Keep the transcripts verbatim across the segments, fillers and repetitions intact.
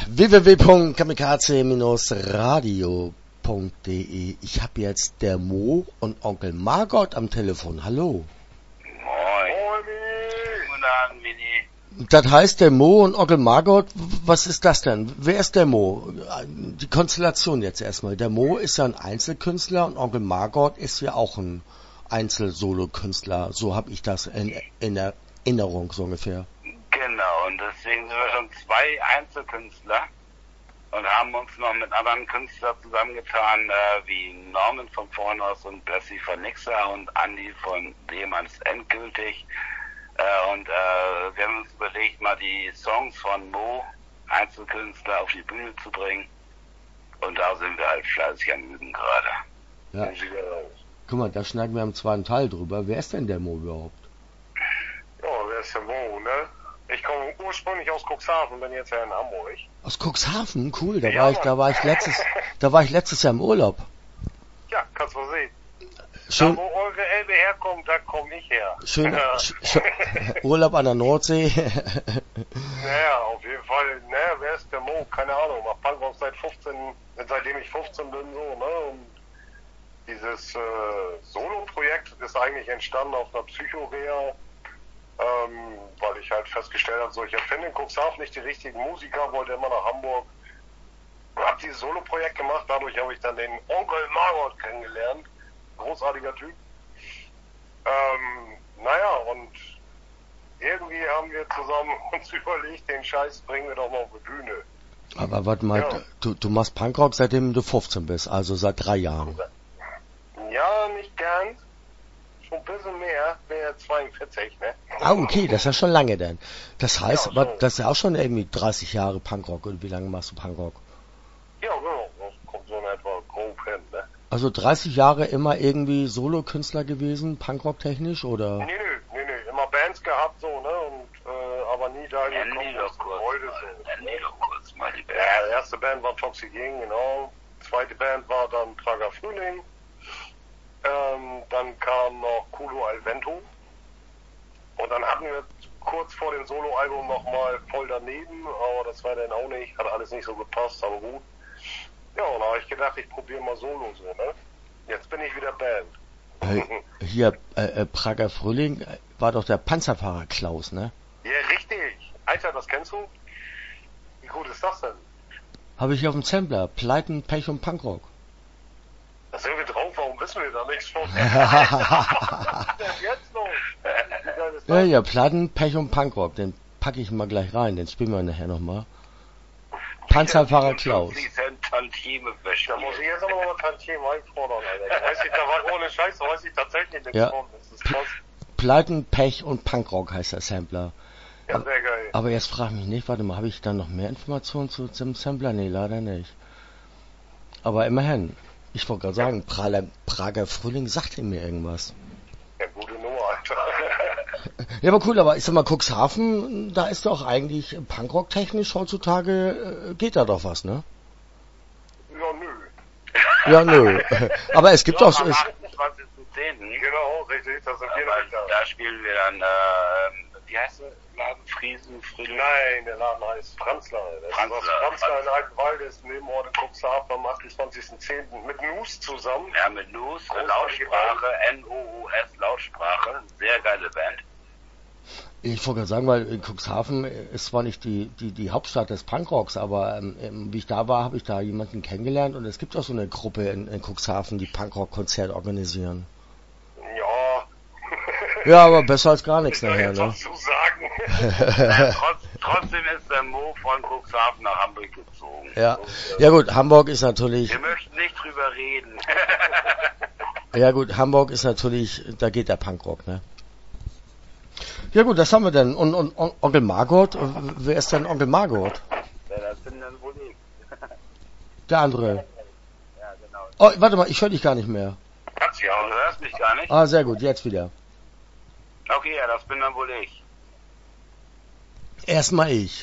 w w w punkt kamikaze radio punkt d e. Ich habe jetzt der Mo und Onkel Margot am Telefon. Hallo. Moin. Moin, Guten Abend, Mini. Das heißt, der Mo und Onkel Margot, was ist das denn? Wer ist der Mo? Die Konstellation jetzt erstmal. Der Mo ist ja ein Einzelkünstler und Onkel Margot ist ja auch ein Einzel-Solo-Künstler. So habe ich das in, in Erinnerung, so ungefähr. Genau, und deswegen sind wir schon zwei Einzelkünstler und haben uns noch mit anderen Künstlern zusammengetan, äh, wie Norman von Vornhaus und Bessie von Nixer und Andi von Lehmanns Endgültig. Äh, und äh, wir haben uns überlegt, mal die Songs von Mo, Einzelkünstler, auf die Bühne zu bringen. Und da sind wir halt fleißig am Üben gerade. Ja. Guck mal, da schneiden wir im zweiten Teil drüber. Wer ist denn der Mo überhaupt? Ja, wer ist der Mo, ne? Ich komme ursprünglich aus Cuxhaven, bin jetzt ja in Hamburg. Aus Cuxhaven? Cool, da Ja, war ich, da war ich letztes, da war ich letztes Jahr im Urlaub. Ja, kannst du sehen. Schön, Da, wo eure Elbe herkommt, da komme ich her. schön, Ja. sch, sch, Urlaub an der Nordsee. Naja, auf jeden Fall, ne, wer ist der Mo? Keine Ahnung, mach Punkrock seit fünfzehn, seitdem ich fünfzehn bin, so, ne, und dieses äh, Solo-Projekt ist eigentlich entstanden auf einer Psychorea, ähm, weil ich halt festgestellt habe, so, ich finde in Cuxhaven nicht die richtigen Musiker, wollte immer nach Hamburg. Hab dieses Solo-Projekt gemacht, dadurch habe ich dann den Onkel Margot kennengelernt. Großartiger Typ. Ähm, naja, und irgendwie haben wir zusammen uns überlegt, den Scheiß bringen wir doch mal auf die Bühne. Aber warte mal, Ja. du, du machst Punkrock seitdem du fünfzehn bist, also seit drei Jahren. Ja, nicht ganz. Schon ein bisschen mehr. Bin ja zweiundvierzig, ne? Ah, okay, das ist ja schon lange denn. Das heißt, Ja, aber schon. das ist ja auch schon irgendwie dreißig Jahre Punkrock. Und wie lange machst du Punkrock? Ja, genau. Das kommt so in etwa grob hin, ne? Also dreißig Jahre immer irgendwie Solo-Künstler gewesen, Punkrock-technisch, oder? Nee, nee, nee, nee. Immer Bands gehabt, so, ne? Und, äh, aber nie da Nenn die gekommen, doch wo kurz heute mal, so. nenn die doch kurz mal die Band. Ja, die erste Band war Toxic Ging, genau. Zweite Band war dann Prager Frühling. Ähm, dann kam noch Culo al Vento. Und dann hatten wir kurz vor dem Soloalbum nochmal Voll daneben, aber das war dann auch nicht, hat alles nicht so gepasst, aber gut. Ja, und da habe ich gedacht, ich probiere mal Solo so, ne? Jetzt bin ich wieder Band. Äh, hier, äh, äh, Prager Frühling äh, war doch der Panzerfahrer Klaus, ne? Ja, richtig. Alter, das kennst du? Wie gut ist das denn? Habe ich auf dem Sampler. Pleiten, Pech und Punkrock. Da sind wir drauf, warum wissen wir da nichts von? Was ist denn jetzt los? Wie geil ist das? Ja, ja, Pleiten, Pech und Punkrock. Den packe ich mal gleich rein, den spielen wir nachher nochmal. Panzerfahrer Klaus. fünfzig Cent Tantieme Da muss ich verschwinden. jetzt aber mal Tantiem einfordern, Alter. Da weiß ich, da war ohne Scheiß, da weiß ich tatsächlich nichts Ja. von. Das ist krass. Pleiten, Pech und Punkrock heißt der Sampler. Ja, sehr geil. Aber jetzt frag mich nicht, warte mal, habe ich da noch mehr Informationen zu dem Sampler? Nee, leider nicht. Aber immerhin. Ich wollte gerade sagen, Prager, Prager Frühling sagte mir irgendwas. Ja, gute Nummer, Alter. Ja, aber cool, aber ich sag mal, Cuxhaven, da ist doch eigentlich Punkrock-technisch heutzutage, äh, geht da doch was, ne? Ja, nö. Ja, nö. Aber es gibt So, auch... am Es, achtundzwanzigsten zehnten Genau, richtig, das sind wir Aber noch da. da spielen wir dann, äh, wie heißt der Laden? Friesen, Friedrich? Nein, der Laden heißt Franzler. Das Franzler, ist aus Franzler in Franzler. Altenwalde, ist Nebenort in Cuxhaven am achtundzwanzigsten zehnten mit Nus zusammen. Ja, mit Nus, Großartige Lautsprache, N O U S, Lautsprache. Sehr geile Band. ich wollte gerade sagen, weil in Cuxhaven ist zwar nicht die, die, die Hauptstadt des Punkrocks, aber ähm, wie ich da war, habe ich da jemanden kennengelernt und es gibt auch so eine Gruppe in, in Cuxhaven, die Punkrock-Konzert organisieren. Ja. Ja, aber besser als gar nichts Ich soll nachher, jetzt ne? was zu sagen. Äh, trotz, trotzdem ist der Mo von Cuxhaven nach Hamburg gezogen. Ja. Und, äh, Ja gut, Hamburg ist natürlich, wir möchten nicht drüber reden. ja gut, Hamburg ist natürlich, da geht der Punkrock, ne? Ja gut, das haben wir denn. Und, und, und Onkel Margot, äh, wer ist denn Onkel Margot? Ja, das bin dann wohl ich. Der andere. Ja, genau. Oh, warte mal, ich höre dich gar nicht mehr. Kannst ja. Du hörst mich gar nicht? Ah, sehr gut, jetzt wieder. Okay, ja, das bin dann wohl ich. Erstmal ich.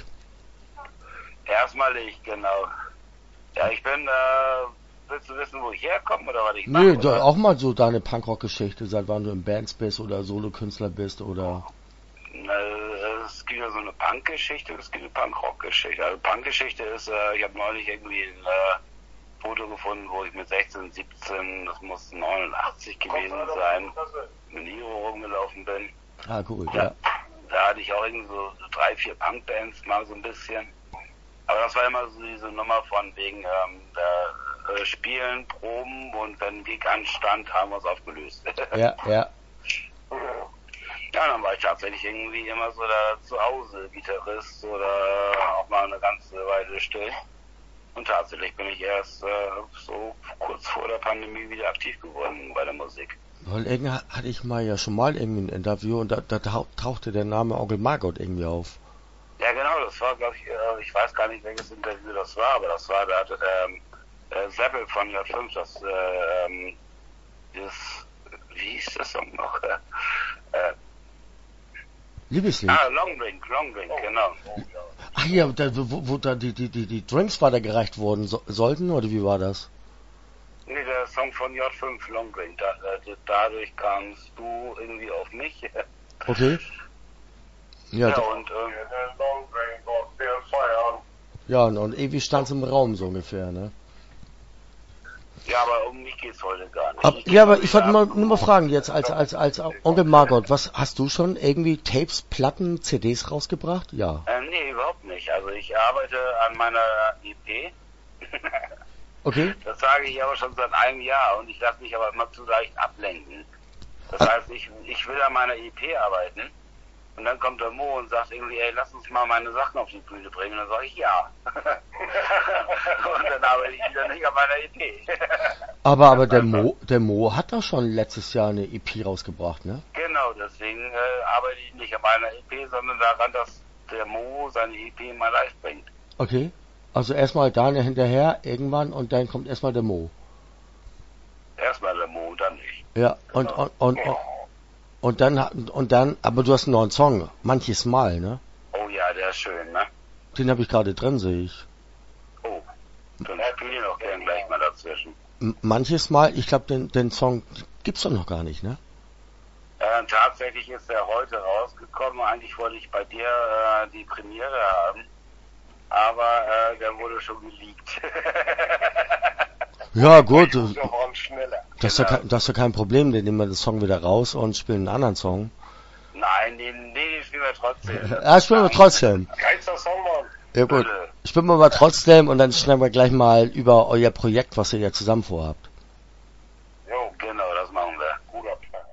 Erstmal ich, genau. Ja, ich bin, äh, willst du wissen, wo ich herkomme oder was ich Nö, mache? doch oder? auch mal so deine Punkrock-Geschichte, seit wann du in Bands bist oder Solokünstler bist oder... Äh, Es es gibt ja so eine Punk-Geschichte, es gibt eine Punk-Rock-Geschichte. Also Punk-Geschichte ist, äh, ich habe neulich irgendwie ein äh, Foto gefunden, wo ich mit sechzehn, siebzehn, das muss neunundachtzig gewesen sein, mit Niro rumgelaufen bin. Ah, cool, ja. ja. Da hatte ich auch irgendwie so, so drei, vier Punk-Bands mal so ein bisschen. Aber das war immer so diese Nummer von wegen ähm, da, äh, Spielen, Proben und wenn ein Gig anstand, haben wir uns aufgelöst. Ja, ja. Ja, dann war ich tatsächlich irgendwie immer so da zu Hause Gitarrist oder auch mal eine ganze Weile still. Und tatsächlich bin ich erst äh, so kurz vor der Pandemie wieder aktiv geworden bei der Musik. Weil irgendwie hatte ich mal ja schon mal irgendwie ein Interview und da, da tauchte der Name Onkel Margot irgendwie auf. Ja genau, das war glaube ich, äh, ich weiß gar nicht welches Interview das war, aber das war da ähm, äh, Seppel von der fünf, das äh, ähm, dieses, wie hieß das Song noch? äh, Liebeslied. Ah, Long Drink, Long Drink, genau. Ach ja, da, wo, wo da die, die, die, die Drinks weitergereicht worden so, sollten, oder wie war das? Nee, der Song von J fünf, Long Drink, da, da, dadurch kamst du irgendwie auf mich. Okay. Ja, Ja, da, und, ähm, ja und, und irgendwie stand's im Raum so ungefähr, ne? ja, aber um mich geht's heute gar nicht. Ab, Ich ja, aber geh ich wollte mal mal, wieder nur mal ab- fragen jetzt als als als Onkel Margot, was hast du schon irgendwie Tapes, Platten, C Ds rausgebracht? Ja. Äh, nee, überhaupt nicht. Also ich arbeite an meiner E P. Okay. Das sage ich aber schon seit einem Jahr und ich lasse mich aber immer zu leicht ablenken. Das Ah. heißt, ich, ich will an meiner E P arbeiten und dann kommt der Mo und sagt irgendwie, ey, lass uns mal meine Sachen auf die Bühne bringen. Und dann sage ich ja. Und dann arbeite ich wieder nicht an meiner E P. Aber aber der Mo, der Mo hat doch schon letztes Jahr eine E P rausgebracht, ne? Genau, deswegen äh, arbeite ich nicht an meiner E P, sondern daran, dass der Mo seine E P mal live bringt. Okay. Also erstmal Daniel hinterher irgendwann und dann kommt erstmal der Mo. Erstmal der Mo, dann ich. Ja, und und und, und, und dann hat- und dann, aber du hast einen neuen Song, manches Mal, ne? Oh ja, der ist schön, ne? Den habe ich gerade drin, sehe ich. Oh, dann spiel ich doch gern gleich mal dazwischen. M manches Mal, ich glaube, den den Song gibt's doch noch gar nicht, ne? Äh, tatsächlich ist er heute rausgekommen. Eigentlich wollte ich bei dir äh, die Premiere haben, aber äh, der wurde schon geleakt. Ja, gut, Da waren schneller. das ist, ja kein, das ist ja kein Problem, dann nehmen wir den Song wieder raus und spielen einen anderen Song. Nein, den, nee, den spielen wir trotzdem. Ja, spielen wir trotzdem. Geilster Song, Mann. Ja gut, Bitte. spielen wir aber trotzdem und dann schneiden wir gleich mal über euer Projekt, was ihr ja zusammen vorhabt.